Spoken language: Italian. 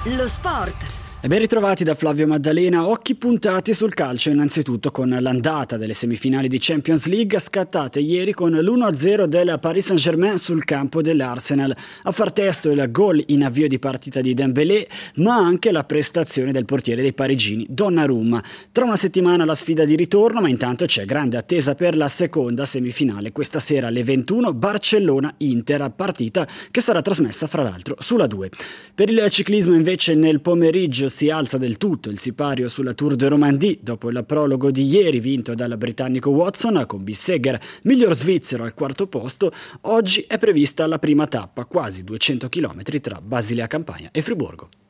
Lo sport. E ben ritrovati da Flavio Maddalena, occhi puntati sul calcio innanzitutto con l'andata delle semifinali di Champions League scattate ieri con l'1-0 del Paris Saint-Germain sul campo dell'Arsenal. A far testo il gol in avvio di partita di Dembélé, ma anche la prestazione del portiere dei parigini Donnarumma. Tra una settimana la sfida di ritorno, ma intanto c'è grande attesa per la seconda semifinale. Questa sera alle 21 Barcellona-Inter, partita che sarà trasmessa fra l'altro sulla 2. Per il ciclismo invece nel pomeriggio si alza del tutto il sipario sulla Tour de Romandie dopo il prologo di ieri vinto dal britannico Watson con Bissegger miglior svizzero al quarto posto. Oggi è prevista la prima tappa, quasi 200 km tra Basilea Campagna e Friburgo.